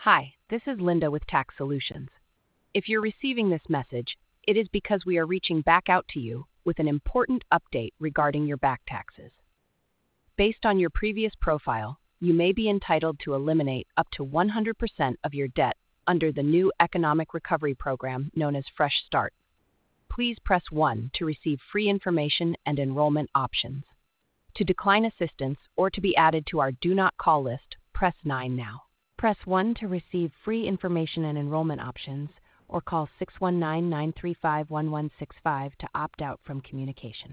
Hi, this is Linda with Tax Solutions. If you're receiving this message, it is because we are reaching back out to you with an important update regarding your back taxes. Based on your previous profile, you may be entitled to eliminate up to 100% of your debt under the new economic recovery program known as Fresh Start. Please press 1 to receive free information and enrollment options. To decline assistance or to be added to our Do Not Call list, press 9 now. Press 1 to receive free information and enrollment options, or call 619-935-1165 to opt out from communication.